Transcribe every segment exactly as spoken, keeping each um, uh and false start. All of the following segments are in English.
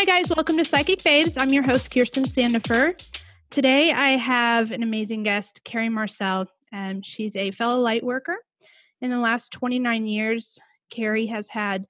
guys, welcome to Psychic Babes. I'm your host, Kirsten Sandifer. Today I have an amazing guest, Carrie Marcel. Um, she's a fellow light worker. In the last twenty-nine years, Carrie has had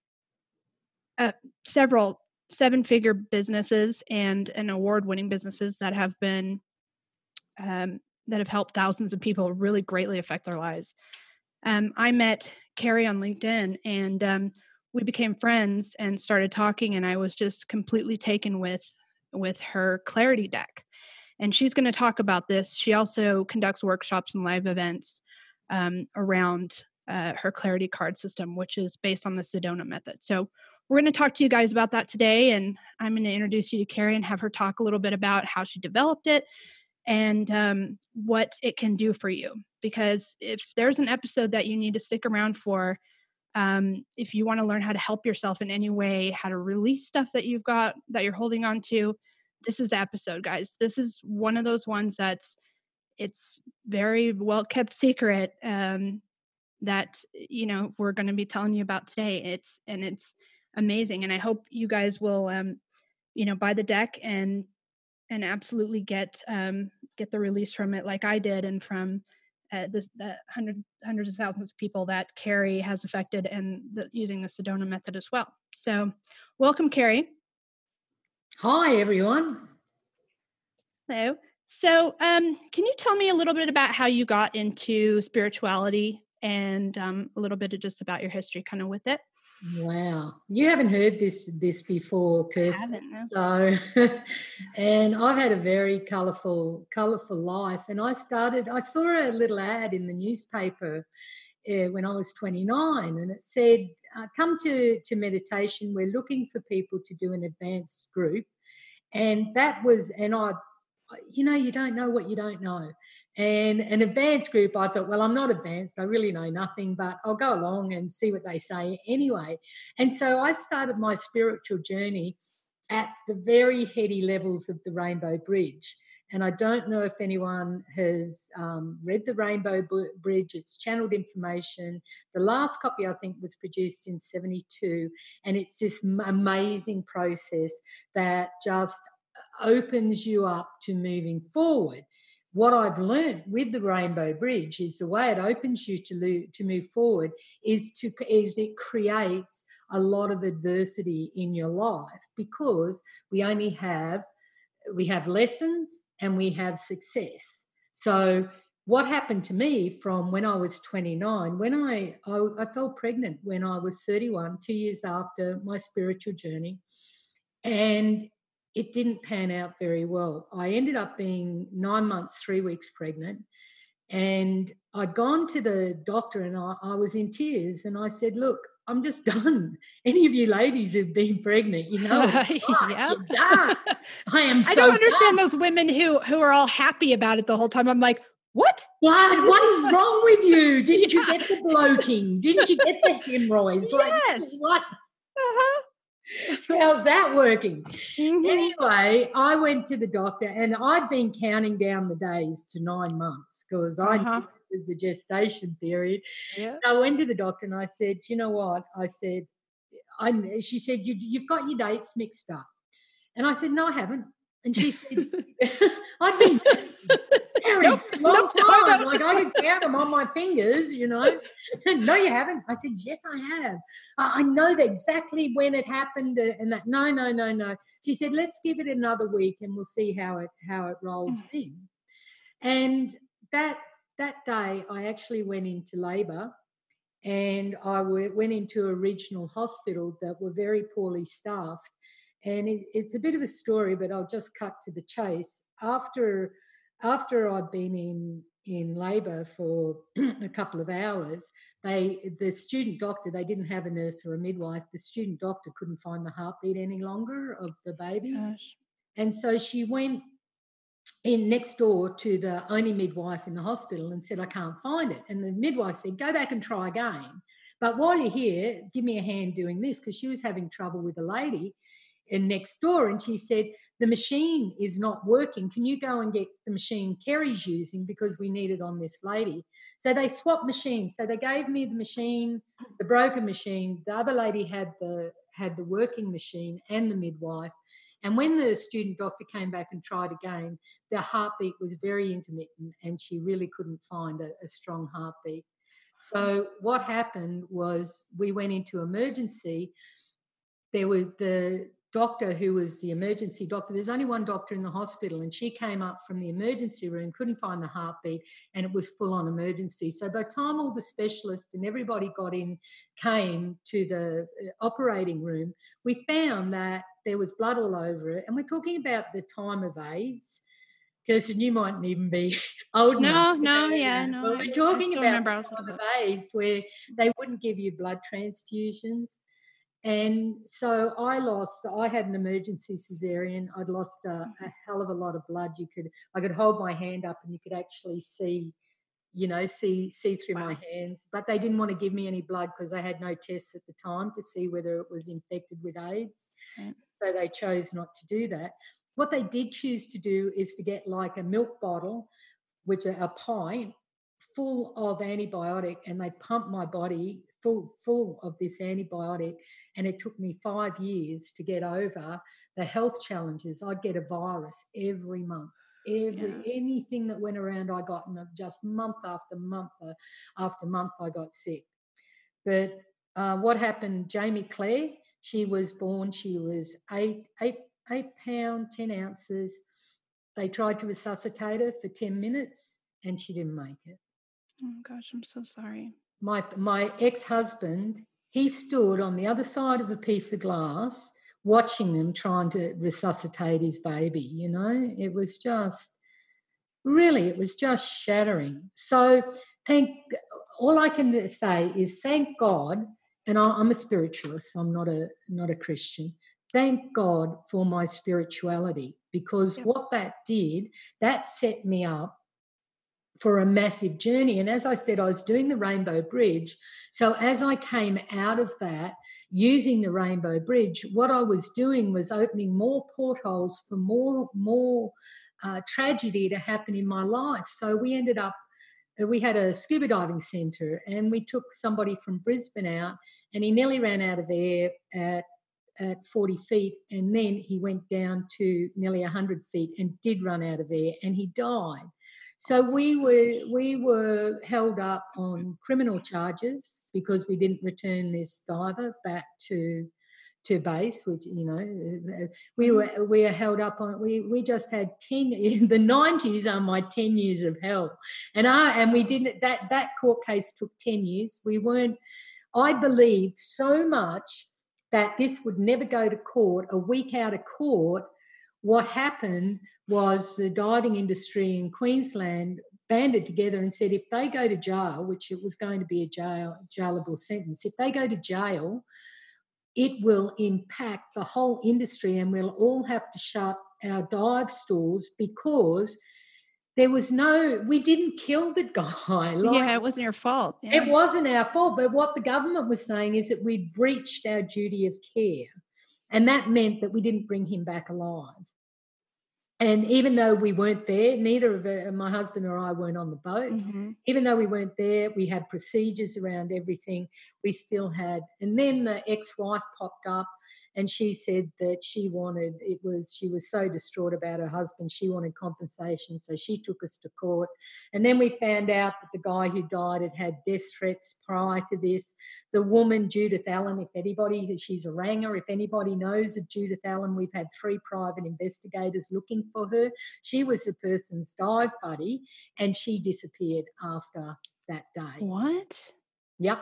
uh, several seven-figure businesses and, and award-winning businesses that have been um, that have helped thousands of people really greatly affect their lives. Um, I met Carrie on LinkedIn, and um, we became friends and started talking, and I was just completely taken with with her clarity deck. And she's going to talk about this. She also conducts workshops and live events um, around uh, her clarity card system, which is based on the Sedona method. So we're going to talk to you guys about that today, and I'm going to introduce you to Carrie and have her talk a little bit about how she developed it and um, what it can do for you. Because if there's an episode that you need to stick around for, um, if you want to learn how to help yourself in any way, how to release stuff that you've got that you're holding on to, this is the episode, guys. This is one of those ones that's it's very well kept secret um, that you know we're going to be telling you about today. It's and it's amazing, and I hope you guys will um, you know buy the deck and and absolutely get um, get the release from it, like I did, and from uh, this, the hundred, hundreds of thousands of people that Carrie has affected, and the, using the Sedona method as well. So, welcome, Carrie. Hi, everyone. Hello. So, um, can you tell me a little bit about how you got into spirituality and um, a little bit of just about your history, kind of with it? Wow, you haven't heard this this before, Kirsten. No. So, and I've had a very colourful, colourful life. And I started. I saw a little ad in the newspaper uh, when I was twenty-nine, and it said, uh, "Come to to meditation. We're looking for people to do an advanced group." And that was, and I, you know, you don't know what you don't know. And an advanced group, I thought, well, I'm not advanced. I really know nothing, but I'll go along and see what they say anyway. And so I started my spiritual journey at the very heady levels of the Rainbow Bridge. And I don't know if anyone has um, read the Rainbow B- Bridge. It's channeled information. The last copy, I think, was produced in seventy-two. And it's this amazing process that just opens you up to moving forward. What I've learned with the Rainbow Bridge is the way it opens you to, lo- to move forward is to is it creates a lot of adversity in your life, because we only have we have lessons and we have success. So what happened to me from when I was twenty-nine, when I, I, I fell pregnant when I was thirty-one, two years after my spiritual journey, and it didn't pan out very well. I ended up being nine months, three weeks pregnant, and I'd gone to the doctor and I, I was in tears, and I said, look, I'm just done. Any of you ladies who've been pregnant, you know, Yep. you're done. I am so I don't understand done. those women who who are all happy about it the whole time. I'm like, what? What? What is wrong with you? Didn't Yeah. you get the bloating? Didn't you get the hemorrhoids? Like, Yes. what? Uh-huh. How's that working? Mm-hmm. Anyway, I went to the doctor, and I'd been counting down the days to nine months because I Uh-huh. knew it was the gestation period. Yeah. I went to the doctor and I said, you know what? I said, I'm, she said, you, you've got your dates mixed up. And I said, no, I haven't. And she said, I've been very Nope, long nope, no, time. no. Like I could count them on my fingers, you know. No, you haven't. I said, yes, I have. I I know that exactly when it happened. uh, And that, no, no, no, no. She said, let's give it another week and we'll see how it how it rolls in. And that that day, I actually went into labour, and I w- went into a regional hospital that were very poorly staffed. And it, it's a bit of a story, but I'll just cut to the chase. After after I'd been in in labour for a couple of hours, they the student doctor, they didn't have a nurse or a midwife. The student doctor couldn't find the heartbeat any longer of the baby, Gosh. and so she went in next door to the only midwife in the hospital and said, I can't find it. And the midwife said, go back and try again. But while you're here, give me a hand doing this, because she was having trouble with a lady in next door. And she said, the machine is not working. Can you go and get the machine Kerry's using, because we need it on this lady? So they swapped machines. So they gave me the machine, the broken machine. The other lady had the had the working machine and the midwife. And when the student doctor came back and tried again, the heartbeat was very intermittent and she really couldn't find a, a strong heartbeat. So what happened was we went into emergency. There was the doctor who was the emergency doctor. There's only one doctor in the hospital, and she came up from the emergency room, couldn't find the heartbeat, and it was full on emergency. So by the time all the specialists and everybody got in, came to the operating room, we found that there was blood all over it. And we're talking about the time of AIDS. Kirsten, you mightn't even be old no, enough. No, no, yeah, no. Well, we're talking about the time of AIDS where they wouldn't give you blood transfusions. And so I lost, I had an emergency cesarean. I'd lost a, a hell of a lot of blood. You could, I could hold my hand up and you could actually see, you know, see see through wow. my hands. But they didn't want to give me any blood because they had no tests at the time to see whether it was infected with AIDS. Right. So they chose not to do that. What they did choose to do is to get like a milk bottle, which are a pint, full of antibiotic, and they pumped my body full full of this antibiotic, and it took me five years to get over the health challenges. I'd get a virus every month. Every yeah. anything that went around I got, and just month after month after month I got sick. But uh, what happened, Jamie Clare, she was born, she was eight, eight, eight pound, ten ounces. They tried to resuscitate her for ten minutes and she didn't make it. Oh gosh, I'm so sorry. My my ex-husband, he stood on the other side of a piece of glass watching them trying to resuscitate his baby, you know. It was just, really, it was just shattering. So thank, all I can say is thank God, and I, I'm a spiritualist, I'm not a not a Christian. Thank God for my spirituality, because yep. what that did, that set me up for a massive journey. And as I said, I was doing the Rainbow Bridge. So as I came out of that, using the Rainbow Bridge, what I was doing was opening more portholes for more, more uh, tragedy to happen in my life. So we ended up, we had a scuba diving centre, and we took somebody from Brisbane out, and he nearly ran out of air at at forty feet, and then he went down to nearly one hundred feet and did run out of air, and he died. So we were we were held up on criminal charges because we didn't return this diver back to to base, which, you know, we were we were held up on. We we just had ten. The nineties are my ten years of hell, and I and we didn't. That that court case took ten years. We weren't. I believed so much that this would never go to court. A week out of court, what happened was the diving industry in Queensland banded together and said if they go to jail, which it was going to be a jail jailable sentence, if they go to jail, it will impact the whole industry and we'll all have to shut our dive stores because there was no, we didn't kill the guy. Like, yeah, it wasn't your fault. Yeah. It wasn't our fault. But what the government was saying is that we'd breached our duty of care. And that meant that we didn't bring him back alive. And even though we weren't there, neither of uh, my husband or I weren't on the boat. Mm-hmm. Even though we weren't there, we had procedures around everything. We still had. And then the ex-wife popped up, and she said that she wanted, it was, she was so distraught about her husband, she wanted compensation, so she took us to court. And then we found out that the guy who died had had death threats prior to this. The woman, Judith Allen, if anybody, she's a ranger, if anybody knows of Judith Allen, we've had three private investigators looking for her. She was the person's dive buddy, and she disappeared after that day. What? Yep.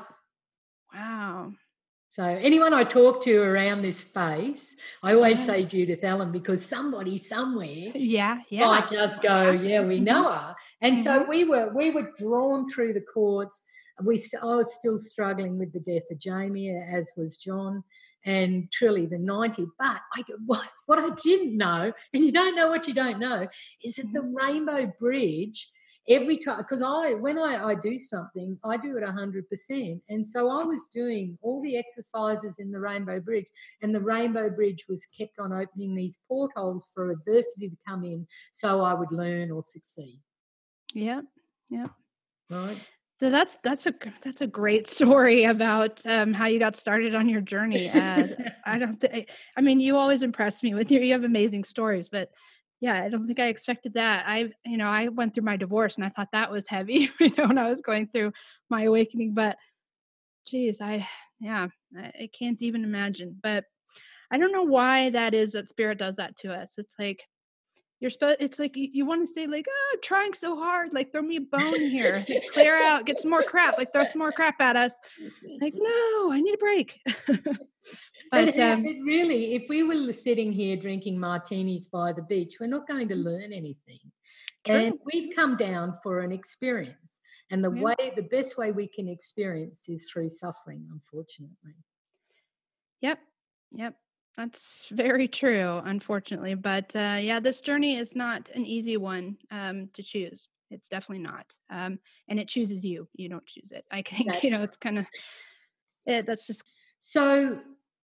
Wow. So anyone I talk to around this space, I always yeah. say Judith Allen because somebody somewhere yeah, yeah. might just go, yeah, we know her. And mm-hmm. so we were we were drawn through the courts. We I was still struggling with the death of Jamie, as was John, and truly the ninety. But I, what, what I didn't know, and you don't know what you don't know, is that the Rainbow Bridge, every time, because I when I, I do something, I do it one hundred percent. And so I was doing all the exercises in the Rainbow Bridge, and the Rainbow Bridge was kept on opening these portholes for adversity to come in so I would learn or succeed. Yep, yep. Right. So that's that's a that's a great story about um, how you got started on your journey. Uh, I don't think. I mean, you always impress me with your. You have amazing stories, but yeah, I don't think I expected that. I, you know, I went through my divorce and I thought that was heavy, you know, when I was going through my awakening. But geez, I, yeah, I, I can't even imagine. But I don't know why that is that spirit does that to us. It's like you're supposed. It's like you, you want to say like, oh, I'm trying so hard, like throw me a bone here, like clear out, get some more crap, like throw some more crap at us. Like, no, I need a break. But But um, it really, if we were sitting here drinking martinis by the beach, we're not going to learn anything. True. And we've come down for an experience. And the Yeah. way, the best way we can experience is through suffering, unfortunately. Yep. Yep. That's very true, unfortunately. But uh, yeah, this journey is not an easy one um, to choose. It's definitely not. Um, and it chooses you. You don't choose it. I think, That's you know, right. it's kind of, it, that's just. So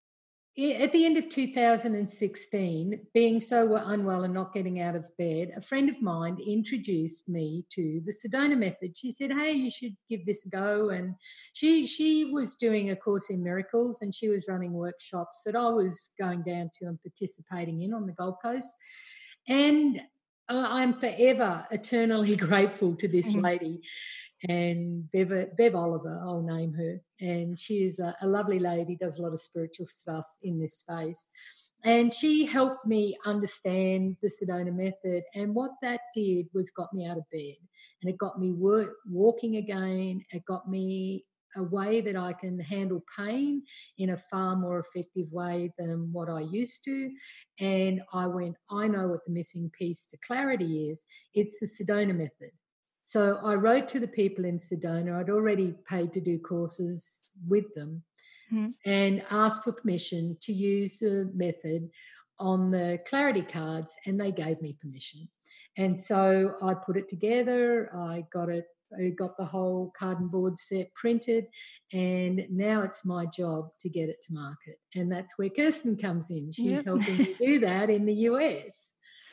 at the end of two thousand sixteen, being so unwell and not getting out of bed, a friend of mine introduced me to the Sedona method. She said, hey, you should give this a go. And she she was doing a course in miracles, and she was running workshops that I was going down to and participating in on the Gold Coast. And I'm forever eternally grateful to this Mhm. lady. And Bev, Bev Oliver, I'll name her. And she is a, a lovely lady, does a lot of spiritual stuff in this space. And she helped me understand the Sedona method. And what that did was got me out of bed. And it got me work, walking again. It got me a way that I can handle pain in a far more effective way than what I used to. And I went, I know what the missing piece to clarity is. It's the Sedona method. So I wrote to the people in Sedona. I'd already paid to do courses with them Mhm. and asked for permission to use the method on the clarity cards, and they gave me permission. And so I put it together. I got it. I got the whole card and board set printed, and now it's my job to get it to market. And that's where Kirsten comes in. She's Yep. helping me do that in the U S.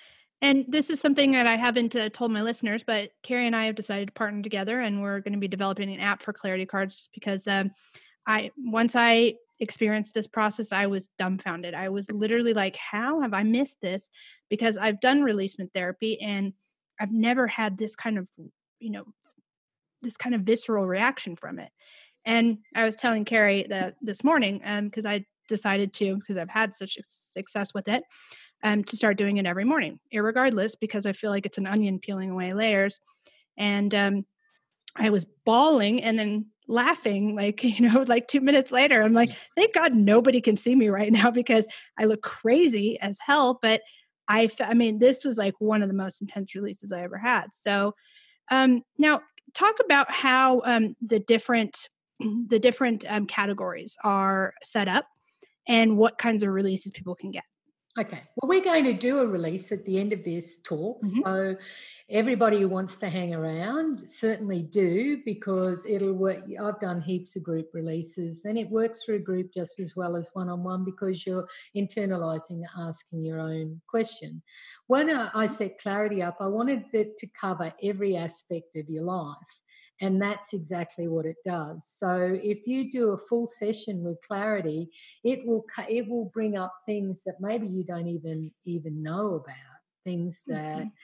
And this is something that I haven't uh, told my listeners, but Carrie and I have decided to partner together, and we're going to be developing an app for clarity cards just because um, I once I experienced this process, I was dumbfounded. I was literally like, how have I missed this? Because I've done releasement therapy and I've never had this kind of, you know, this kind of visceral reaction from it. And I was telling Carrie that this morning, um, because I decided to, because I've had such success with it, um, to start doing it every morning, irregardless, because I feel like it's an onion peeling away layers. And um, I was bawling and then laughing, like, you know, like two minutes later, I'm like, thank God nobody can see me right now because I look crazy as hell. But I, I mean, this was like one of the most intense releases I ever had. So um, now talk about how um, the different, the different um, categories are set up and what kinds of releases people can get. Okay. Well, we're going to do a release at the end of this talk. Mm-hmm. So everybody who wants to hang around, certainly do, because it'll work. I've done heaps of group releases, and it works through group just as well as one-on-one because you're internalizing, asking your own question. When I set clarity up, I wanted it to cover every aspect of your life. And that's exactly what it does. So if you do a full session with clarity, it will it will bring up things that maybe you don't even even know about, things that, Mm-hmm.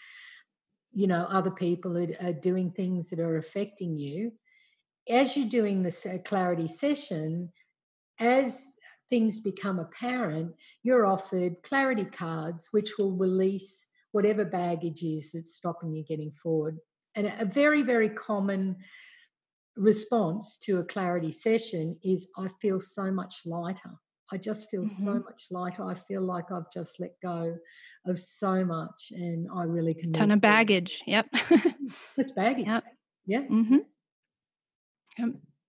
you know, other people are, are doing things that are affecting you. As you're doing this clarity session, as things become apparent, you're offered clarity cards, which will release whatever baggage is that's stopping you getting forward. And a very, very common response to a clarity session is, I feel so much lighter. I just feel Mm-hmm. so much lighter. I feel like I've just let go of so much and I really can Ton move of baggage. Yep. Just baggage. Yep. Yeah. Mm-hmm. Yep.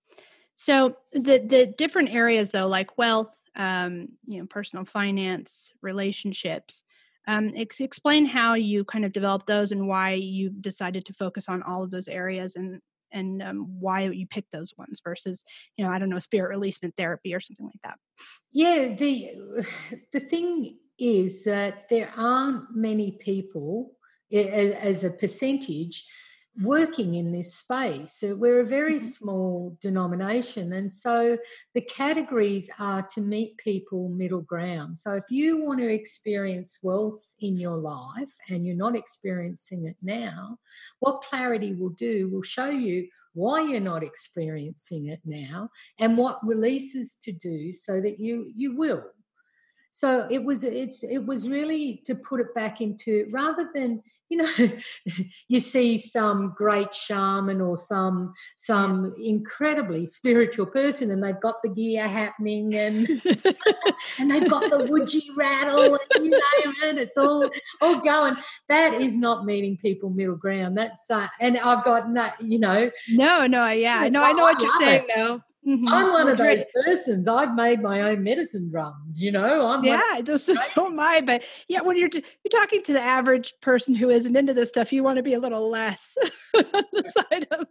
So the the different areas though, like wealth, um, you know, personal finance, relationships, um, ex- explain how you kind of developed those and why you decided to focus on all of those areas and and um, why you picked those ones versus, you know, I don't know, spirit releasement therapy or something like that. Yeah. The the thing is that there aren't many people, as a percentage, working in this space. So we're a very Mhm. small denomination, and so the categories are to meet people middle ground. So if you want to experience wealth in your life and you're not experiencing it now, what Clarity will do will show you why you're not experiencing it now and what releases to do so that you you will. So it was it's it was really to put it back into, rather than, you know, you see some great shaman or some Yeah. some incredibly spiritual person and they've got the gear happening and and they've got the woodgie rattle and you name it, it's all all going. That is not meeting people middle ground. That's uh, and I've got no, you know, No, no, yeah, I I know, I know what you're love it. saying though. Mhm. I'm one Well, of those great. persons. I've made my own medicine drums, you know. I'm one of Yeah, so, so so am I. But yeah, when you're t- you're talking to the average person who isn't into this stuff, you want to be a little less on the side of.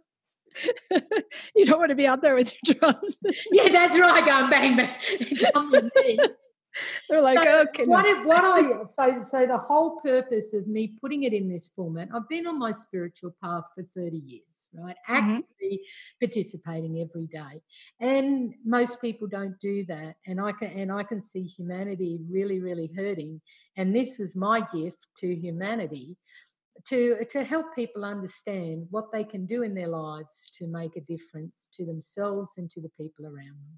You don't want to be out there with your drums. Yeah, that's right. Going bang bang, come with me. They're like, So okay, what no. if, what I so so the whole purpose of me putting it in this format, I've been on my spiritual path for thirty years, right? Mhm. Actively participating every day. And most people don't do that. And I can and I can see humanity really, really hurting. And this was my gift to humanity to to help people understand what they can do in their lives to make a difference to themselves and to the people around them.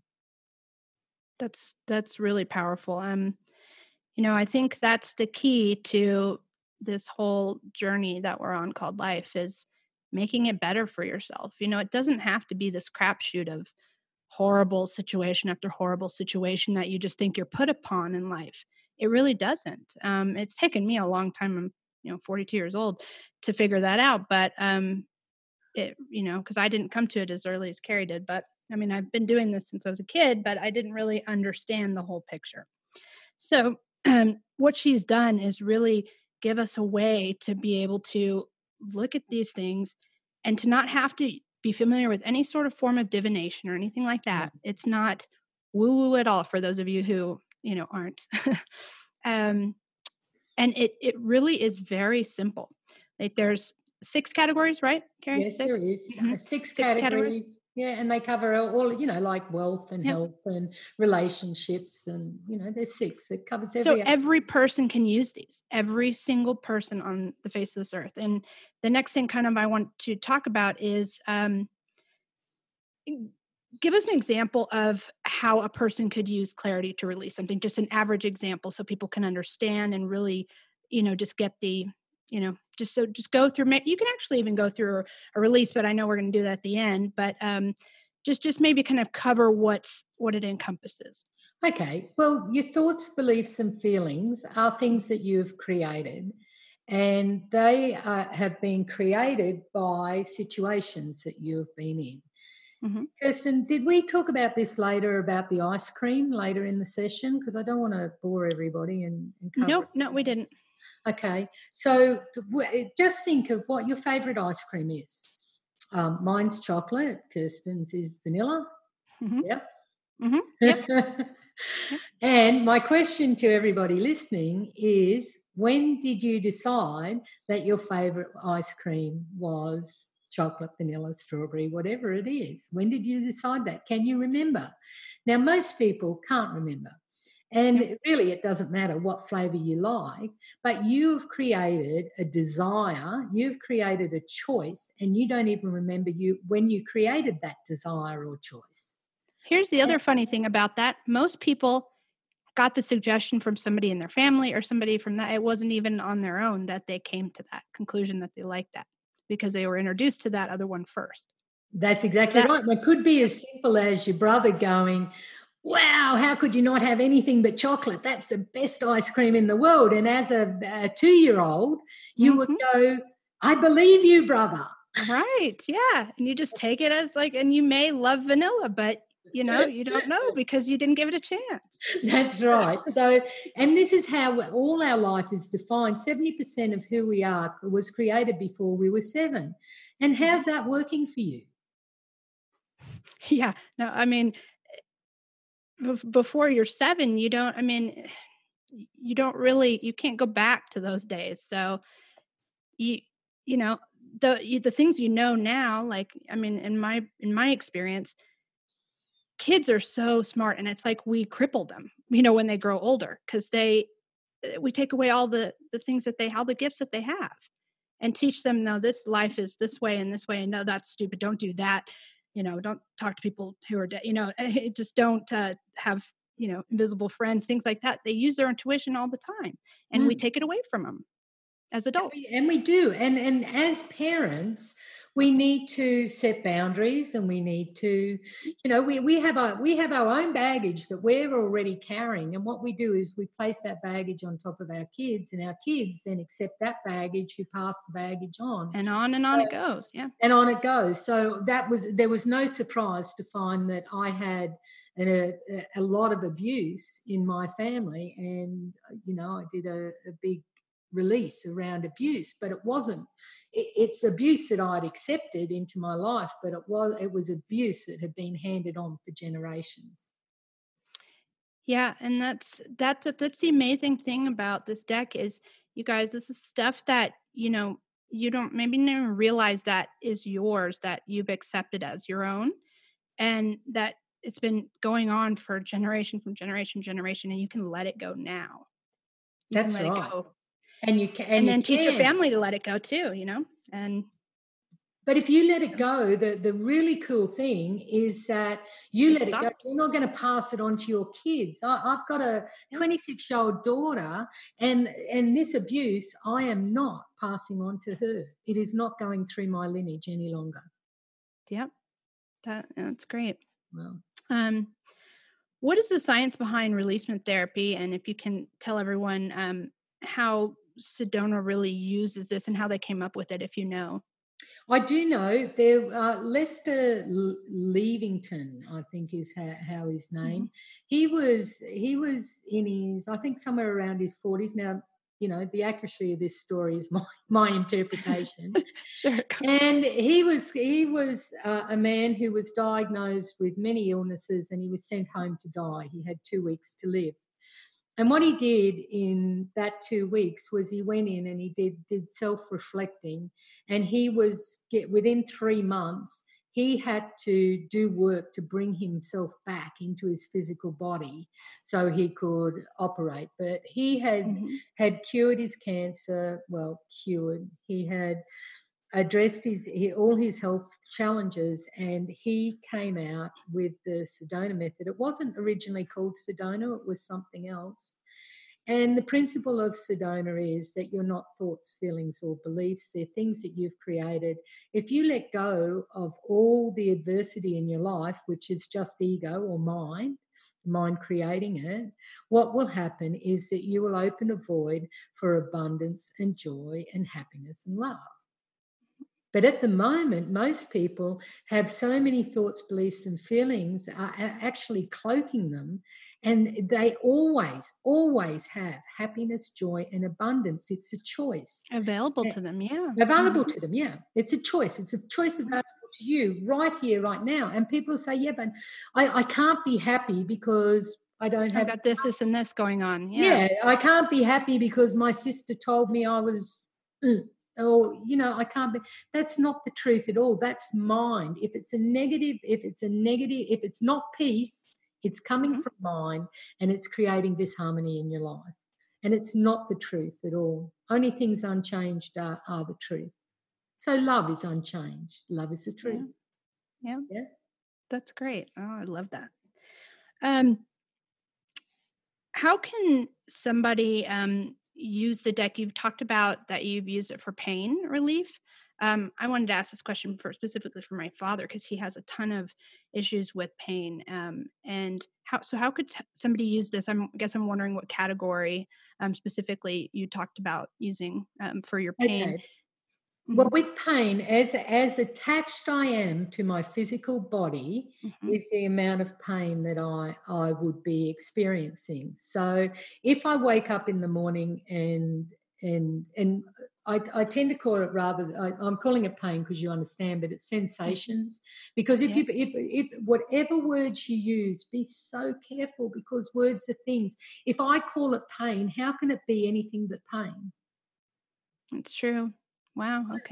That's that's really powerful. Um, you know, I think that's the key to this whole journey that we're on called life is making it better for yourself. You know, it doesn't have to be this crapshoot of horrible situation after horrible situation that you just think you're put upon in life. It really doesn't. Um, it's taken me a long time. I'm, you know, forty-two years old to figure that out. But um, it, you know, because I didn't come to it as early as Carrie did. But I mean, I've been doing this since I was a kid, but I didn't really understand the whole picture. So, um, what she's done is really give us a way to be able to look at these things and to not have to be familiar with any sort of form of divination or anything like Yeah. that. It's not woo woo at all for those of you who, you know, aren't. um, and it it really is very simple. Like there's six categories, right, Carrie? Yes, there Six. is Mm-hmm. uh, six Six categories. categories. Yeah, and they cover all, all, you know, like wealth and Yep. health and relationships, and you know, there's six. It covers So every aspect. every person can use these, every single person on the face of this earth. And the next thing kind of I want to talk about is um, give us an example of how a person could use clarity to release something, just an average example so people can understand and really, you know, just get the, you know, just so just go through, you can actually even go through a release, but I know we're going to do that at the end, but um, just, just maybe kind of cover what's, what it encompasses. Okay, well, your thoughts, beliefs, and feelings are things that you've created, and they uh, have been created by situations that you've been in. Mm-hmm. Kirsten, did we talk about this later about the ice cream later in the session? Because I don't want to bore everybody and, and cover No, it. no, we didn't. Okay, so w- just think of what your favourite ice cream is. Um, mine's chocolate. Kirsten's is vanilla. Mm-hmm. Yep. Mm-hmm. Yep. Yep. And my question to everybody listening is, when did you decide that your favourite ice cream was chocolate, vanilla, strawberry, whatever it is? When did you decide that? Can you remember? Now, most people can't remember. And Yep. really, it doesn't matter what flavour you like, but you've created a desire, you've created a choice, and you don't even remember you when you created that desire or choice. Here's the other funny thing about that. Most people got the suggestion from somebody in their family or somebody from that. It wasn't even on their own that they came to that conclusion that they liked that because they were introduced to that other one first. That's exactly That, right. And it could be as simple as your brother going, wow, how could you not have anything but chocolate? That's the best ice cream in the world. And as a, a two-year-old, you mm-hmm. would go, I believe you, brother. Right. Yeah. And you just take it as like, and you may love vanilla, but you know, you don't know because you didn't give it a chance. That's right. So, and this is how all our life is defined. seventy percent of who we are was created before we were seven. And how's that working for you? Yeah. No, I mean, before you're seven, you don't, I mean, you don't really, you can't go back to those days. So you, you know, the the things you know now, like, I mean, in my in my experience, kids are so smart, and it's like we cripple them, you know, when they grow older, because they uh, we take away all the the things that they all the gifts that they have, and teach them, no, this life is this way and this way, and no, that's stupid, don't do that, you know, don't talk to people who are dead, you know, just don't uh, have, you know, invisible friends, things like that. They use their intuition all the time, and we Mm. take it away from them as And we, adults. and we do. And, and as parents, we need to set boundaries, and we need to, you know, we, we have our we have our own baggage that we're already carrying. And what we do is we place that baggage on top of our kids, and our kids then accept that baggage, who pass the baggage on. And on and on it goes. Yeah. And on it goes. So that was there was no surprise to find that I had an, a, a lot of abuse in my family, and you know, I did a, a big release around abuse, but it wasn't. It, it's abuse that I'd accepted into my life, but it was it was abuse that had been handed on for generations. Yeah, and that's that's that's the amazing thing about this deck is, you guys, this is stuff that, you know, you don't maybe never realize that is yours, that you've accepted as your own, and that it's been going on for generation from generation generation, and you can let it go now. You can That's let it right. go. And you can, and, And you then teach your can. family to let it go too, you know? And But if you let it go, the, the really cool thing is that you it let it go. stops. You're not going to pass it on to your kids. I, I've got a twenty-six-year-old daughter, and, and this abuse I am not passing on to her. It is not going through my lineage any longer. Yep. That that's great. Well, Um, what is the science behind releasement therapy? And if you can tell everyone um, how Sedona really uses this and how they came up with it, if you know. I do know there. Uh, Lester L- Leavington, I think, is how, how his name. Mm-hmm. He was he was in his, I think, somewhere around his forties. Now, you know, the accuracy of this story is my my interpretation. Sure. And he was he was uh, a man who was diagnosed with many illnesses, and he was sent home to die. He had two weeks to live. And what he did in that two weeks was he went in and he did did self-reflecting, and he was get within three months he had to do work to bring himself back into his physical body so he could operate. But he had Mm-hmm. had cured his cancer. Well, cured. He had addressed his he, all his health challenges, and he came out with the Sedona method. It wasn't originally called Sedona, it was something else. And the principle of Sedona is that you're not thoughts, feelings, or beliefs. They're things that you've created. If you let go of all the adversity in your life, which is just ego or mind, mind creating it, what will happen is that you will open a void for abundance and joy and happiness and love. But at the moment, most people have so many thoughts, beliefs, and feelings are actually cloaking them. And they always, always have happiness, joy, and abundance. It's a choice. Available to them, yeah. Available Mm-hmm. to them, yeah. It's a choice. It's a choice available to you right here, right now. And people say, yeah, but I, I can't be happy because I don't have... I've got this, this, and this going on. Yeah. Yeah, I can't be happy because my sister told me I was... Mm. Or, you know, I can't be. That's not the truth at all. That's mind. If it's a negative, if it's a negative, if it's not peace, it's coming Mm-hmm. from mind, and it's creating disharmony in your life. And it's not the truth at all. Only things unchanged are, are the truth. So love is unchanged. Love is the truth. Yeah. Yeah. Yeah. That's great. Oh, I love that. Um, how can somebody um, use the deck? You've talked about that you've used it for pain relief. Um, I wanted to ask this question for specifically for my father, because he has a ton of issues with pain. Um, and how so? How could t- somebody use this? I'm, I guess I'm wondering what category um, specifically you talked about using um, for your pain. Okay. Mm-hmm. Well, with pain, as as attached I am to my physical body, Mm-hmm. is the amount of pain that I I would be experiencing. So if I wake up in the morning and and and I, I tend to call it rather, I, I'm calling it pain because you understand, but it's sensations. Because if Yeah. you if if whatever words you use, be so careful, because words are things. If I call it pain, how can it be anything but pain? It's true. Wow. Okay.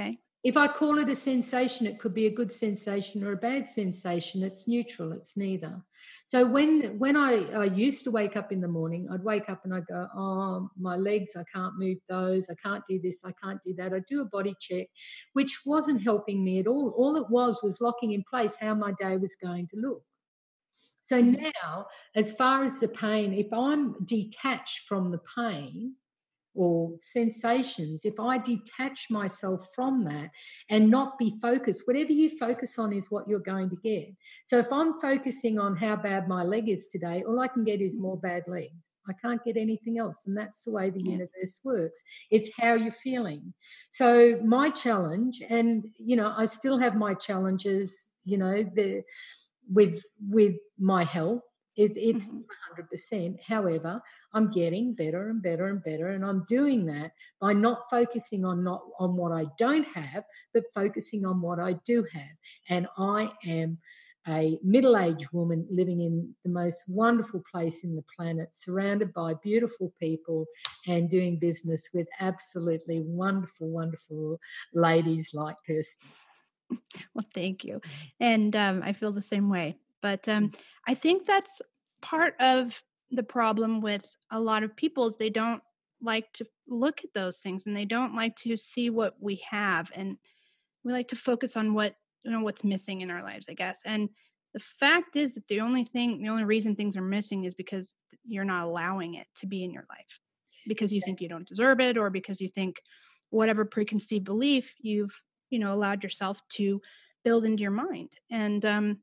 If I call it a sensation, it could be a good sensation or a bad sensation. It's neutral. It's neither. So when when I, I used to wake up in the morning, I'd wake up and I'd go, oh, my legs, I can't move those. I can't do this. I can't do that. I'd do a body check, which wasn't helping me at all. All it was was locking in place how my day was going to look. So now, as far as the pain, if I'm detached from the pain, or sensations, if I detach myself from that and not be focused, whatever you focus on is what you're going to get. So if I'm focusing on how bad my leg is today, all I can get is more bad leg. I can't get anything else. And that's the way the Yeah. universe works. It's how you're feeling. So my challenge, and, you know, I still have my challenges, you know, the with with my health. It, it's Mm-hmm. one hundred percent. However, I'm getting better and better and better, and I'm doing that by not focusing on not on what I don't have, but focusing on what I do have. And I am a middle-aged woman living in the most wonderful place in the planet, surrounded by beautiful people and doing business with absolutely wonderful, wonderful ladies like Kirsten. Well, thank you. And um, I feel the same way. But um, I think that's part of the problem with a lot of people is they don't like to look at those things and they don't like to see what we have. And we like to focus on what, you know, what's missing in our lives, I guess. And the fact is that the only thing, the only reason things are missing is because you're not allowing it to be in your life because you think you don't deserve it or because you think whatever preconceived belief you've, you know, allowed yourself to build into your mind. And um,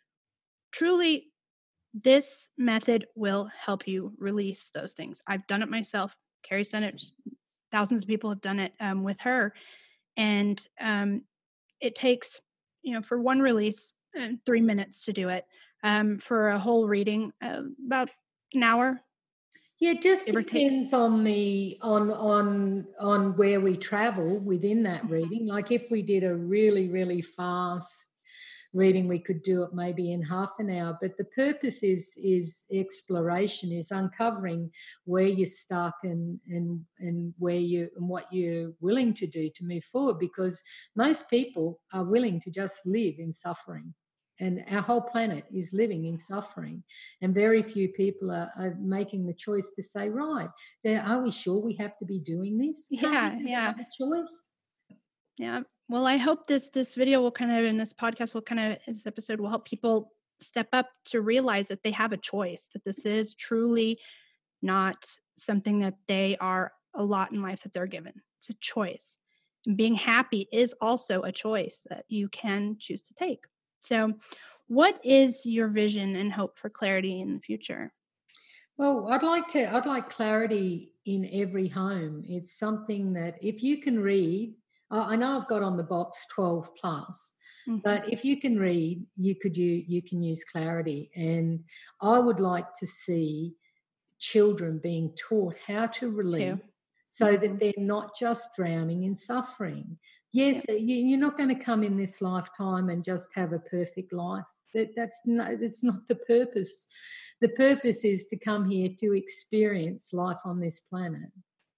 truly, this method will help you release those things. I've done it myself. Carrie's done it. Thousands of people have done it um, with her. And um, it takes, you know, for one release, uh, three minutes to do it. Um, for a whole reading, uh, about an hour. Yeah, it just depends on the on on on where we travel within that Mm-hmm. reading. Like if we did a really, really fast reading, we could do it maybe in half an hour. But the purpose is is exploration, is uncovering where you're stuck and and and where you and what you're willing to do to move forward. Because most people are willing to just live in suffering. And our whole planet is living in suffering. And very few people are, are making the choice to say, right, are we sure we have to be doing this? Yeah, yeah. Have a choice. Yeah. Well, I hope this this video will kind of, and this podcast will kind of, this episode will help people step up to realize that they have a choice, that this is truly not something that they are a lot in life that they're given. It's a choice. And being happy is also a choice that you can choose to take. So what is your vision and hope for clarity in the future? Well, I'd like to, I'd like clarity in every home. It's something that if you can read, I know I've got on the box twelve plus, mm-hmm. but if you can read, you could, you, you can use clarity. And I would like to see children being taught how to relate so mm-hmm. that they're not just drowning in suffering. Yes, yep. you, you're not going to come in this lifetime and just have a perfect life. That, that's, no, that's not the purpose. The purpose is to come here to experience life on this planet.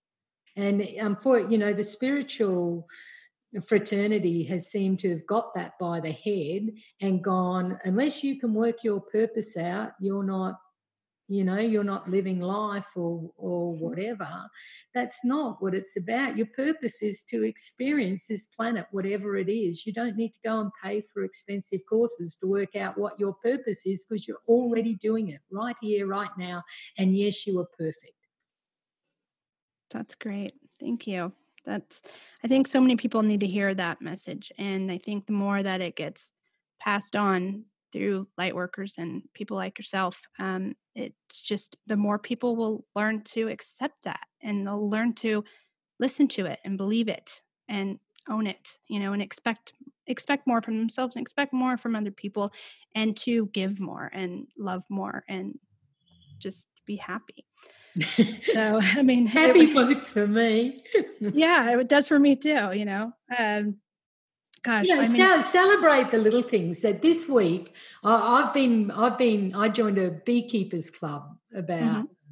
And um, for, you know, the spiritual fraternity has seemed to have got that by the head and gone, unless you can work your purpose out, you're not, you know, you're not living life or or whatever. That's not what it's about. Your purpose is to experience this planet, whatever it is. You don't need to go and pay for expensive courses to work out what your purpose is because you're already doing it right here, right now. And yes, you are perfect. That's great. Thank you. That's, I think so many people need to hear that message. And I think the more that it gets passed on through light workers and people like yourself, um, it's just the more people will learn to accept that and they'll learn to listen to it and believe it and own it, you know, and expect expect more from themselves and expect more from other people and to give more and love more and just be happy. So, I mean, happy it, works for me. Yeah, it does for me too, you know. Um, Gosh, you know, I mean, celebrate the little things. That this week, I, I've been, I've been, I joined a beekeepers club about mm-hmm.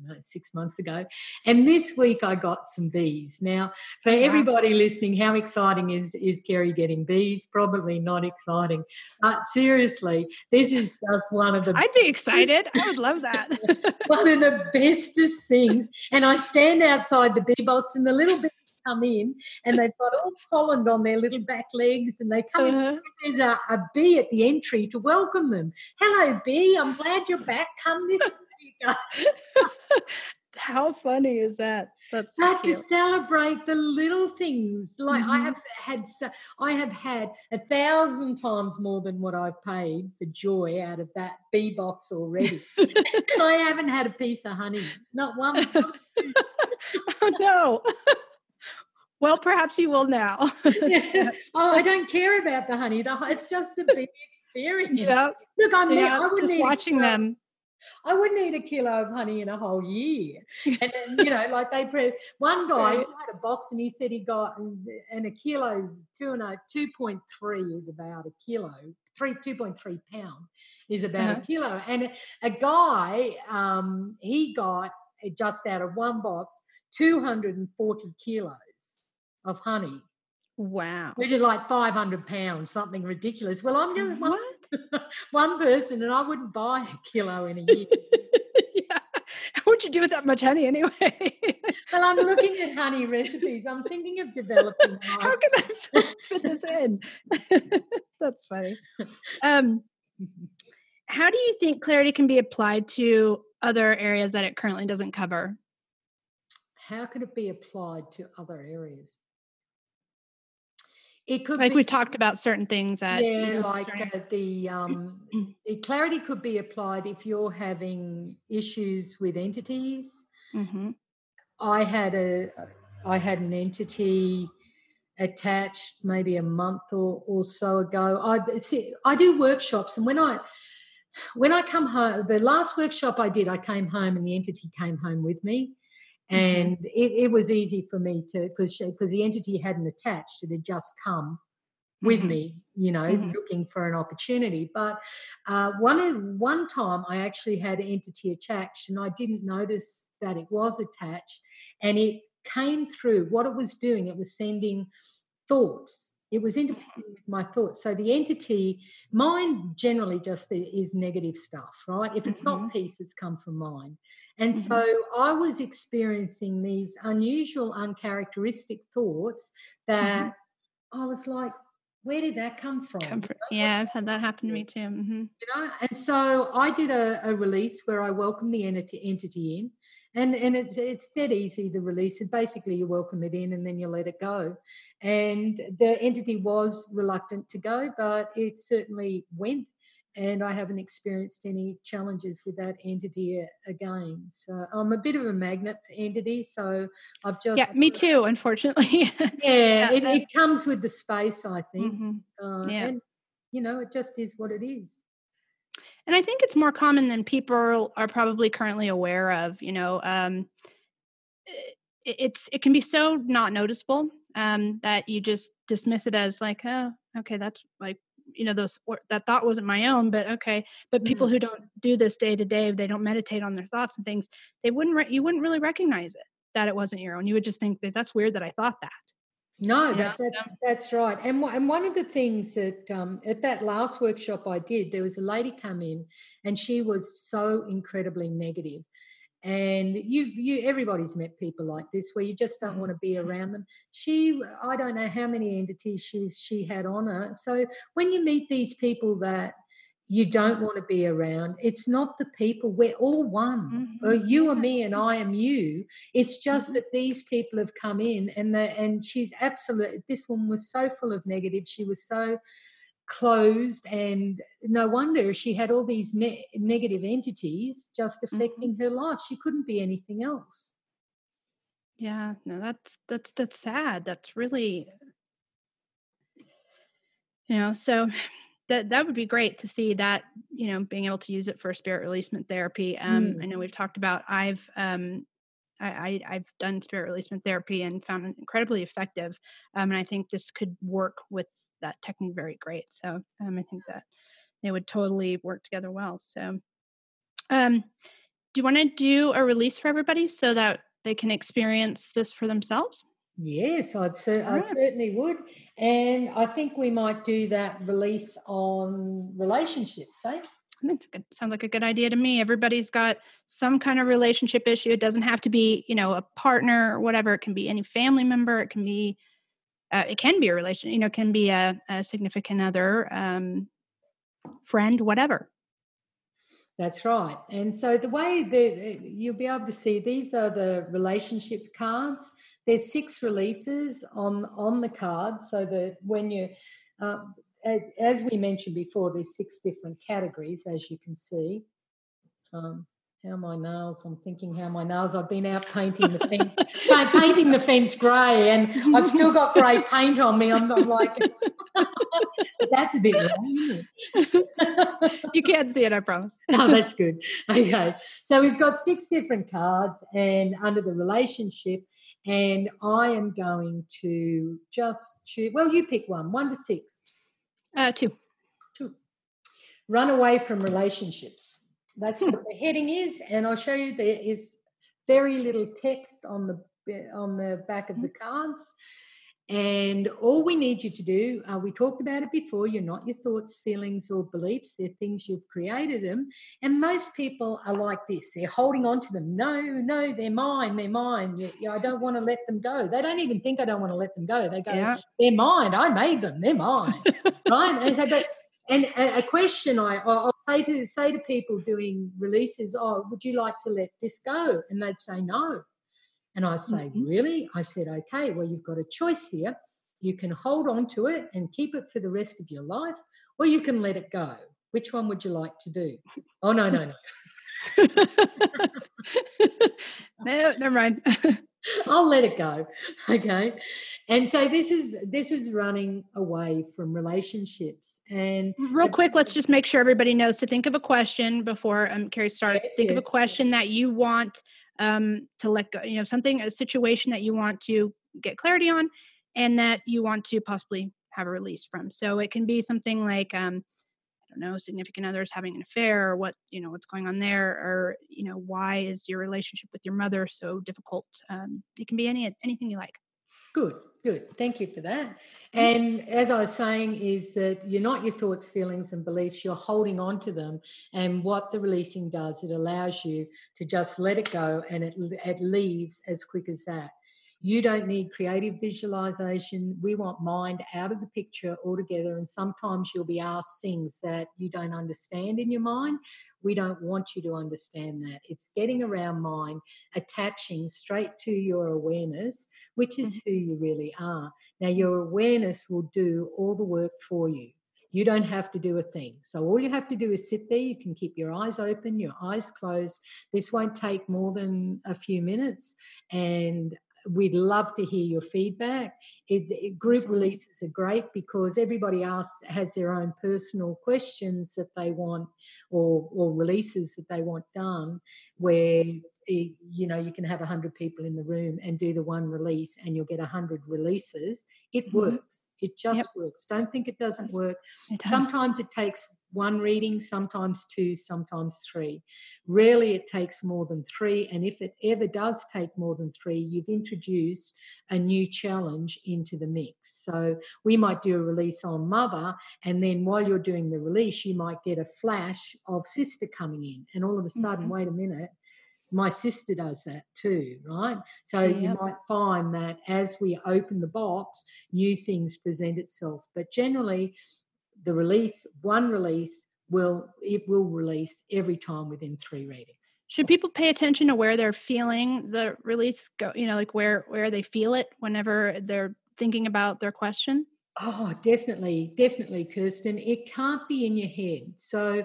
know, six months ago. And this week I got some bees. Now, for Oh, wow. everybody listening, how exciting is, is Kerry getting bees? Probably not exciting. But seriously, this is just one of the... I'd be excited. I would love that. one of the bestest things. And I stand outside the bee box and the little bees come in and they've got all pollen on their little back legs and they come uh-huh. in. There's a, a bee at the entry to welcome them. Hello, bee. I'm glad you're back. Come this way. How funny is that? That's so cute. To celebrate the little things. Like mm-hmm. I have had, I have had a thousand times more than what I've paid for joy out of that bee box already, and I haven't had a piece of honey, not one. Oh no. Well, perhaps you will now. Yeah. Oh, I don't care about the honey. The, it's just the big experience. Yeah. Look, I'm yeah, I wouldn't just watching them. I wouldn't eat a kilo of honey in a whole year. And then, you know, like they pre- one guy he had a box and he said he got and a kilo is two and a two point three is about a kilo. Three two point three pound is about uh-huh. a kilo. And a guy, um, he got just out of one box two hundred forty kilos of honey. Wow. Which is like five hundred pounds, something ridiculous. Well, I'm just what? one, one person and I wouldn't buy a kilo in a year. Yeah. What'd you do with that much honey anyway? Well, I'm looking at honey recipes. I'm thinking of developing. How can I fit this in? That's funny. Um, how do you think clarity can be applied to other areas that it currently doesn't cover? How could it be applied to other areas? It could like be, we've talked about certain things that yeah, like uh, the um, the clarity could be applied if you're having issues with entities. Mm-hmm. I had a I had an entity attached maybe a month or, or so ago. I see, I do workshops, and when I when I come home, the last workshop I did, I came home and the entity came home with me. And mm-hmm. it, it was easy for me to, because because the entity hadn't attached, it had just come with mm-hmm. me, you know, mm-hmm. looking for an opportunity. But uh, one one time I actually had an entity attached and I didn't notice that it was attached, and it came through. What it was doing, it was sending thoughts. It was interfering with my thoughts. So the entity, mind generally just is negative stuff, right? If it's mm-hmm. not peace, it's come from mind. And mm-hmm. so I was experiencing these unusual, uncharacteristic thoughts that mm-hmm. I was like, where did that come from? Comfort. Yeah, I've had that happen to me too. Mm-hmm. You know, and so I did a, a release where I welcomed the entity, entity in. And and it's it's dead easy, the release. And basically you welcome it in and then you let it go. And the entity was reluctant to go, but it certainly went. And I haven't experienced any challenges with that entity again. So I'm a bit of a magnet for entities. So I've just... Yeah, me too, unfortunately. yeah, yeah it, it comes with the space, I think. Mm-hmm. Uh, yeah. And, you know, it just is what it is. And I think it's more common than people are probably currently aware of. You know, um, it, it's it can be so not noticeable um, that you just dismiss it as like, oh, okay, that's like, you know, those that thought wasn't my own, but okay. But mm-hmm. people who don't do this day to day, they don't meditate on their thoughts and things. They wouldn't re- you wouldn't really recognize it that it wasn't your own. You would just think that that's weird that I thought that. No, that, that's that's right. And and one of the things that um, at that last workshop I did, there was a lady come in, and she was so incredibly negative. And you've you everybody's met people like this where you just don't want to be around them. She, I don't know how many entities she's she had on her. So when you meet these people that you don't want to be around, it's not the people. We're all one. Mm-hmm. Or you are me and I am you. It's just mm-hmm. that these people have come in and the, and she's absolutely, this woman was so full of negative. She was so closed, and no wonder she had all these ne- negative entities just affecting mm-hmm. her life. She couldn't be anything else. Yeah, no, that's, that's, that's sad. That's really, you know, so that that would be great to see that, you know, being able to use it for spirit releasement therapy. Um, mm. I know we've talked about, I've, um, I, I, I've done spirit releasement therapy and found it incredibly effective. Um, and I think this could work with that technique very great. So um, I think that they would totally work together well. So um, do you want to do a release for everybody so that they can experience this for themselves? Yes, I'd, cer- I Right. certainly would. And I think we might do that release on relationships, eh? I think it's good. Sounds like a good idea to me. Everybody's got some kind of relationship issue. It doesn't have to be, you know, a partner or whatever. It can be any family member. It can be, uh, it can be a relation, you know, it can be a, a significant other, um, friend, whatever. That's right. And so the way that you'll be able to see, these are the relationship cards. There's six releases on, on the card, so that when you, uh, as we mentioned before, there's six different categories, as you can see. Um, how my nails, I'm thinking how my nails, I've been out painting the fence, painting the fence grey, and I've still got grey paint on me. I'm not like, but that's a bit wrong, isn't it? You can't see it, I promise. Oh, that's good. Okay. So we've got six different cards and under the relationship, and I am going to just choose, well, you pick one, one to six. Uh, two. Two. Run away from relationships. That's what the heading is, and I'll show you there is very little text on the on the back of the cards. And all we need you to do, uh, we talked about it before, you're not your thoughts, feelings, or beliefs. They're things you've created them. And most people are like this. They're holding on to them. No, no, they're mine. They're mine. You, you know, I don't want to let them go. They don't even think I don't want to let them go. They go, yeah. They're mine. I made them. They're mine. Right? And so, but, and a, a question I, I'll say to say to people doing releases, oh, would you like to let this go? And they'd say no. And I say, mm-hmm. Really? I said, okay, well, you've got a choice here. You can hold on to it and keep it for the rest of your life, or you can let it go. Which one would you like to do? Oh, no, no, no. No, never mind. I'll let it go. Okay. And so this is this is running away from relationships. And real quick, let's just make sure everybody knows to think of a question before um, Carrie starts. Yes, think yes, of a question yes. that you want um, to let go, you know, something, a situation that you want to get clarity on and that you want to possibly have a release from. So it can be something like, um, I don't know, significant others having an affair, or what, you know, what's going on there, or, you know, why is your relationship with your mother so difficult? Um, it can be any anything you like. Good, good. Thank you for that. And as I was saying, is that you're not your thoughts, feelings, and beliefs. You're holding on to them. And what the releasing does, it allows you to just let it go, and it, it leaves as quick as that. You don't need creative visualization. We want mind out of the picture altogether. And sometimes you'll be asked things that you don't understand in your mind. We don't want you to understand that. It's getting around mind, attaching straight to your awareness, which is who you really are. Now, your awareness will do all the work for you. You don't have to do a thing. So all you have to do is sit there. You can keep your eyes open, your eyes closed. This won't take more than a few minutes. And we'd love to hear your feedback. It, it, group Absolutely. Releases are great because everybody else has their own personal questions that they want, or, or releases that they want done, where it, you know, you can have one hundred people in the room and do the one release and you'll get one hundred releases. It mm-hmm. works. It just yep. works. Don't think it doesn't work. It does. Sometimes it takes one reading, sometimes two, sometimes three. Rarely it takes more than three. And if it ever does take more than three, you've introduced a new challenge into the mix. So we might do a release on mother, and then while you're doing the release, you might get a flash of sister coming in. And all of a sudden, mm-hmm. wait a minute, my sister does that too, right? So yep. you might find that as we open the box, new things present itself. But generally, the release, one release, will it will release every time within three readings. Should people pay attention to where they're feeling the release go, you know, like where, where they feel it whenever they're thinking about their question? Oh, definitely, definitely, Kirsten. It can't be in your head. So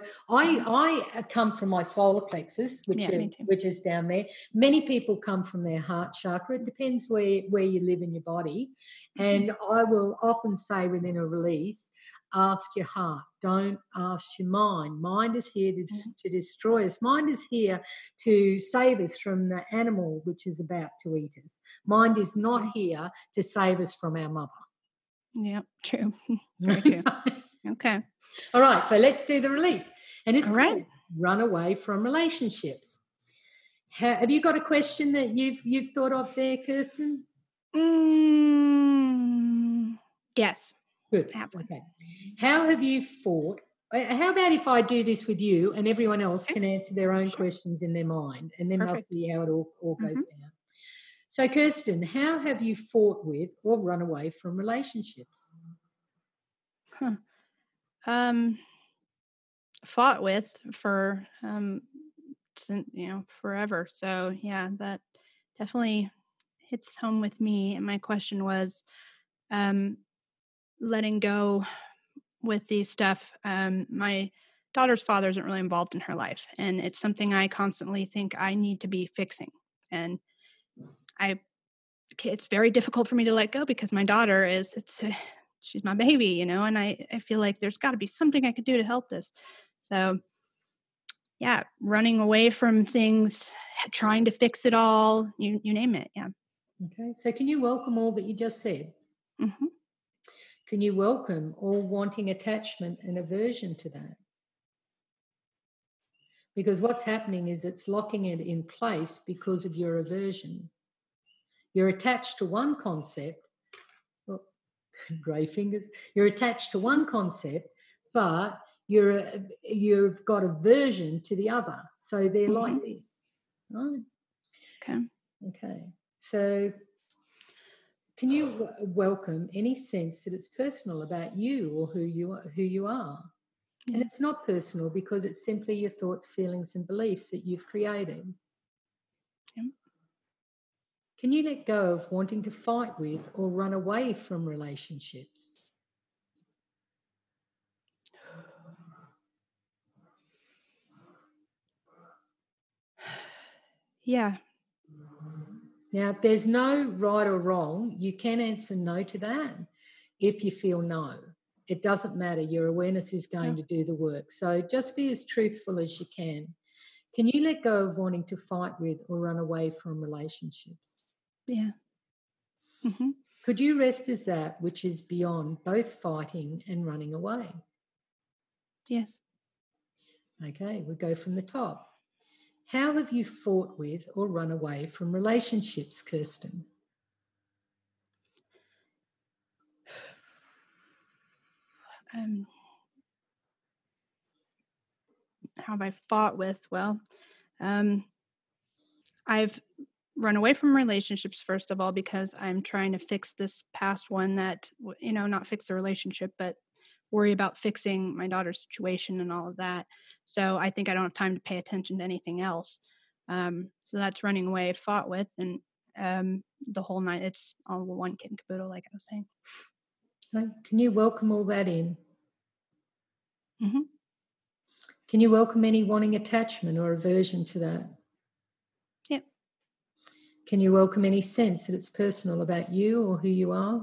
I I come from my solar plexus, which yeah, is which is down there. Many people come from their heart chakra. It depends where, where you live in your body. And mm-hmm. I will often say within a release, ask your heart. Don't ask your mind. Mind is here to, mm-hmm. to destroy us. Mind is here to save us from the animal which is about to eat us. Mind is not mm-hmm. here to save us from our mother. Yeah, true. Very true. Okay. All right, so let's do the release. And it's All called right. Run Away from Relationships. How, have you got a question that you've you've thought of there, Kirsten? Mm, yes. Good. Okay. How have you fought? How about if I do this with you and everyone else Okay. can answer their own Sure. questions in their mind, and then Perfect. they'll see how it all, all goes Mm-hmm. down. So, Kirsten, how have you fought with or run away from relationships? Huh. Um, fought with for um, since, you know, forever. So yeah, that definitely hits home with me. And my question was, um, letting go with these stuff. Um, my daughter's father isn't really involved in her life, and it's something I constantly think I need to be fixing. And I, it's very difficult for me to let go because my daughter is, it's, she's my baby, you know, and I, I feel like there's got to be something I could do to help this. So yeah, running away from things, trying to fix it all, you, you name it. Yeah. Okay. So can you welcome all that you just said? Mm-hmm. Can you welcome all wanting attachment and aversion to that? Because what's happening is it's locking it in place because of your aversion. You're attached to one concept, well, grey fingers, you're attached to one concept, but you're, you've got aversion to the other. So they're Mm-hmm. like this, right? Okay. Okay. So can you w- welcome any sense that it's personal about you or who you are, who you are? Yeah. And it's not personal because it's simply your thoughts, feelings, and beliefs that you've created. Yeah. Can you let go of wanting to fight with or run away from relationships? Yeah. Now, there's no right or wrong. You can answer no to that if you feel no. It doesn't matter. Your awareness is going Yeah. to do the work. So just be as truthful as you can. Can you let go of wanting to fight with or run away from relationships? Yeah. Mm-hmm. Could you rest as that which is beyond both fighting and running away? Yes. Okay, we'll go from the top. How have you fought with or run away from relationships, Kirsten? Um, how have I fought with? Well, um, I've run away from relationships, first of all, because I'm trying to fix this past one that, you know, not fix the relationship, but worry about fixing my daughter's situation and all of that. So I think I don't have time to pay attention to anything else. Um, so that's running away, fought with, and um, the whole night, it's all one kid and caboodle, like I was saying. Can you welcome all that in? Mm-hmm. Can you welcome any wanting attachment or aversion to that? Yeah. Can you welcome any sense that it's personal about you or who you are?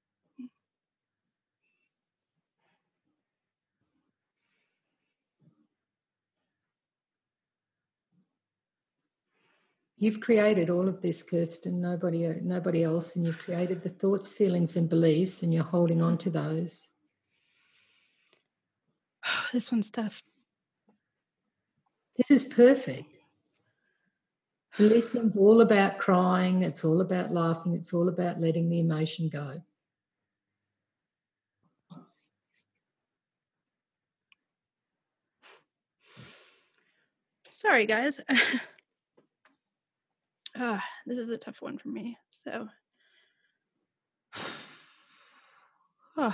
You've created all of this, Kirsten, nobody, nobody else, and you've created the thoughts, feelings, and beliefs, and you're holding on to those. This one's tough. This is perfect. Releasing's all about crying, it's all about laughing, it's all about letting the emotion go. Sorry, guys. uh, this is a tough one for me. So, oh.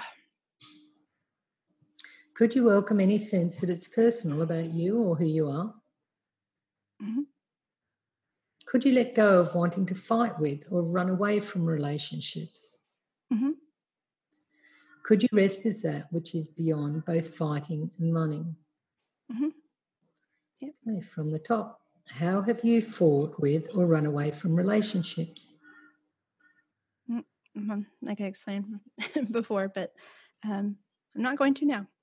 Could you welcome any sense that it's personal about you or who you are? Mm-hmm. Could you let go of wanting to fight with or run away from relationships? Mm-hmm. Could you rest as that which is beyond both fighting and running? Mm-hmm. Yep. Okay, from the top. How have you fought with or run away from relationships? Mm-hmm. Like I explained before, but um, I'm not going to now.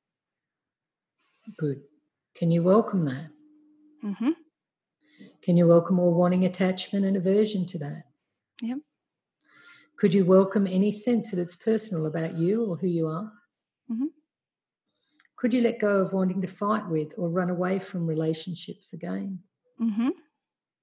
Good. Can you welcome that? Mm-hmm. Can you welcome all wanting attachment and aversion to that? Yep. Could you welcome any sense that it's personal about you or who you are? Mm-hmm. Could you let go of wanting to fight with or run away from relationships again? Mm-hmm.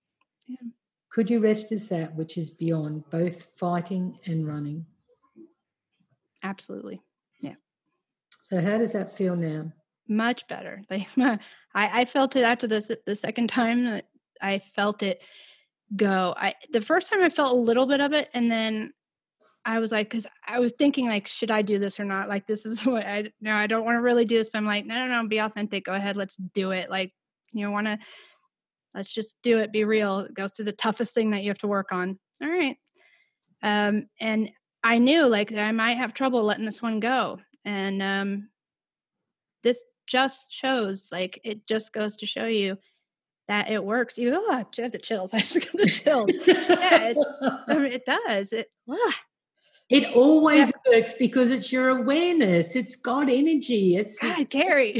Yeah. Could you rest as that which is beyond both fighting and running? Absolutely. Yeah. So how does that feel now? Much better. Like I, I felt it after the the second time that I felt it go. I the first time I felt a little bit of it, and then I was like, because I was thinking like, should I do this or not? Like, this is what I no, I don't want to really do this. But I'm like, no, no, no, be authentic. Go ahead, let's do it. Like, you want to, let's just do it. Be real. Go through the toughest thing that you have to work on. All right. Um, and I knew like that I might have trouble letting this one go, and um, this just shows like it just goes to show you that it works. You oh, I have the chills. I just got the chills. Yeah, it, I mean, it does. It. Oh. It always yeah. works because it's your awareness. It's God energy. It's God, Carrie.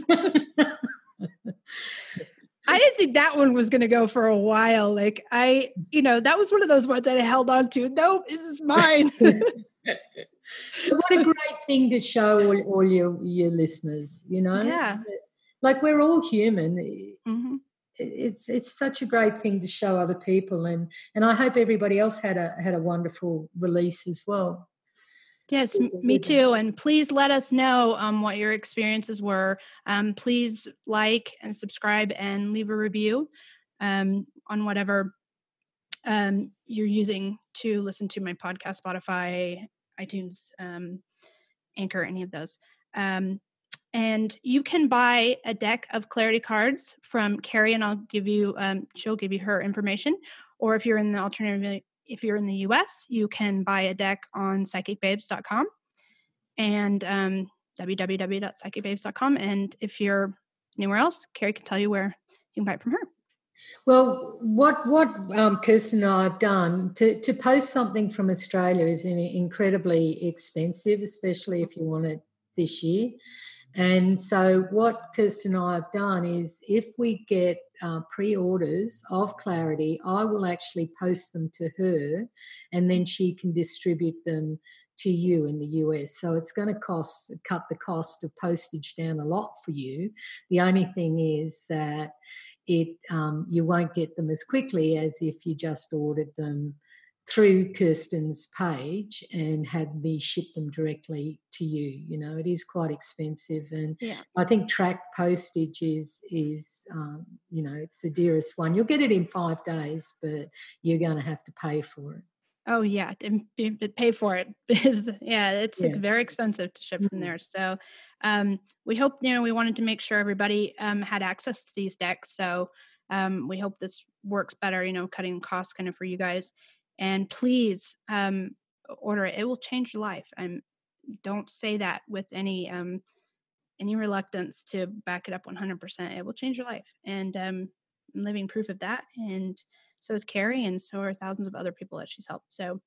I didn't think that one was going to go for a while. Like I, you know, that was one of those ones that I held on to. Nope, this is mine. What a great thing to show all, all your your listeners. You know, yeah, like we're all human. Mm-hmm. It's it's such a great thing to show other people, and and I hope everybody else had a had a wonderful release as well. Yes, me too. And please let us know um, what your experiences were. Um, please like and subscribe and leave a review um, on whatever um, you're using to listen to my podcast, Spotify, iTunes, um, Anchor, any of those. Um, and you can buy a deck of clarity cards from Carrie, and I'll give you, um, she'll give you her information. Or if you're in the alternative, if you're in the U S, you can buy a deck on psychic babes dot com and um, w w w dot psychic babes dot com. And if you're anywhere else, Carrie can tell you where you can buy it from her. Well, what what um, Kirsten and I have done to, to post something from Australia is incredibly expensive, especially if you want it this year. And so what Kirsten and I have done is if we get uh, pre-orders of Clarity, I will actually post them to her and then she can distribute them to you in the U S. So it's going to cost cut the cost of postage down a lot for you. The only thing is that it um, you won't get them as quickly as if you just ordered them through Kirsten's page and had me ship them directly to you. You know, it is quite expensive, and yeah. I think track postage is is um, you know, it's the dearest one. You'll get it in five days, but you're going to have to pay for it. Oh yeah, and pay for it because yeah, it's, Yeah. it's very expensive to ship Mm-hmm. from there. So um, we hope, you know, we wanted to make sure everybody um, had access to these decks. So um, we hope this works better, you know, cutting costs kind of for you guys. And please um, order it; it will change your life. And don't say that with any um, any reluctance to back it up one hundred percent. It will change your life, and um, I'm living proof of that. And so is Carrie, and so are thousands of other people that she's helped. So,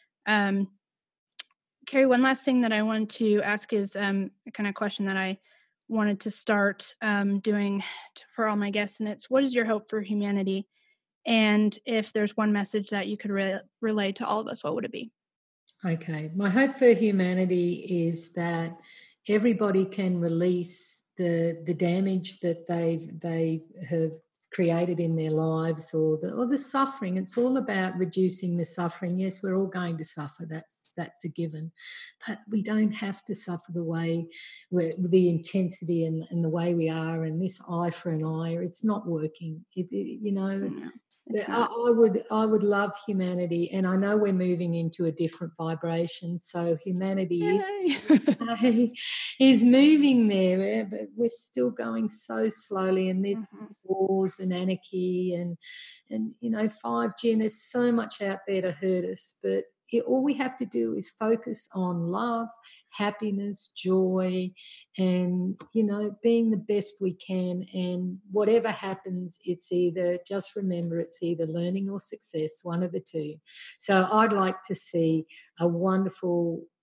um, Carrie, one last thing that I wanted to ask is um, a kind of question that I wanted to start um, doing to, for all my guests, and it's, what is your hope for humanity? And if there's one message that you could re- relay to all of us, what would it be? Okay. My hope for humanity is that everybody can release the the damage that they've they have created in their lives, or the or the suffering. It's all about reducing the suffering. Yes, we're all going to suffer. That's that's a given, but we don't have to suffer the way we're, the intensity and, and the way we are. And this eye for an eye, it's not working. It, it you know. No, I, I would I would love humanity, and I know we're moving into a different vibration. So humanity is moving there, but we're still going so slowly, and there's mm-hmm. wars and anarchy, and and you know five G, and there's so much out there to hurt us. But it, all we have to do is focus on love, happiness, joy, and you know being the best we can. And whatever happens, it's either, just remember, it's either learning or success, one of the two. So I'd like to see a wonderful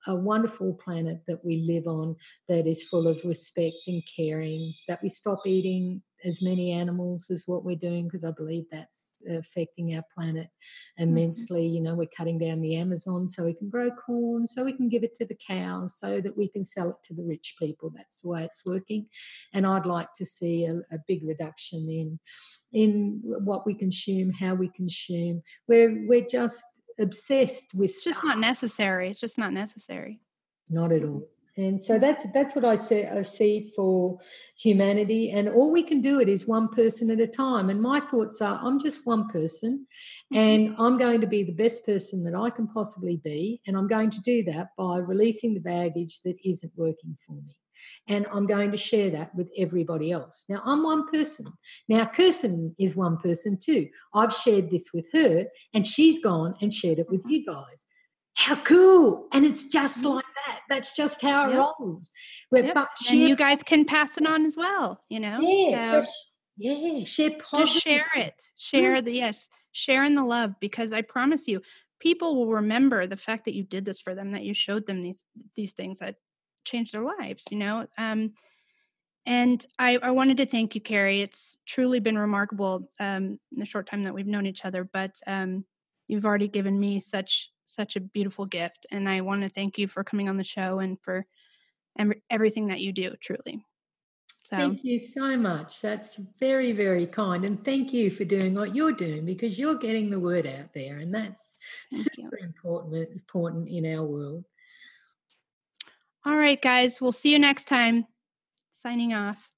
a wonderful planet that we live on that is full of respect and caring, that we stop eating as many animals as what we're doing, because I believe that's affecting our planet immensely. Mm-hmm. You know, we're cutting down the Amazon so we can grow corn, so we can give it to the cows, so that we can sell it to the rich people. That's the way it's working. And I'd like to see a, a big reduction in in what we consume, how we consume. We're we're just obsessed with it's just stuff. Not necessary. It's just not necessary. Not at all. And so that's that's what I see, I see for humanity. And all we can do it is one person at a time. And my thoughts are, I'm just one person, and I'm going to be the best person that I can possibly be. And I'm going to do that by releasing the baggage that isn't working for me. And I'm going to share that with everybody else. Now, I'm one person. Now, Kirsten is one person too. I've shared this with her, and she's gone and shared it with you guys. How cool. And it's just like that. That's just how it yep. rolls. We're yep. And you guys can pass it on as well, you know? Yeah. So, just, yeah. Share positive. Just share it. Share the, yes, sharing the love, because I promise you, people will remember the fact that you did this for them, that you showed them these, these things that changed their lives, you know? Um, and I, I wanted to thank you, Carrie. It's truly been remarkable um, in the short time that we've known each other, but um, you've already given me such such a beautiful gift. And I want to thank you for coming on the show and for em- everything that you do, truly. So thank you so much. That's very, very kind. And thank you for doing what you're doing, because you're getting the word out there. And that's thank super you. important, important in our world. All right, guys. We'll see you next time. Signing off.